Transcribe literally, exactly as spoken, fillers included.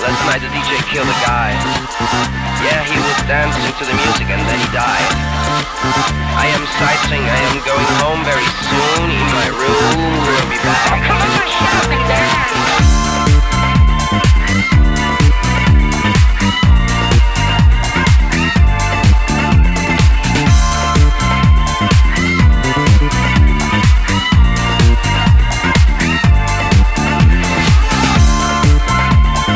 Last night the D J killed a guy. Yeah, he was dancing to the music and then he died. I am sightseeing, I am going home very soon. In my room, we'll be back. Oh, come on, shout and dance!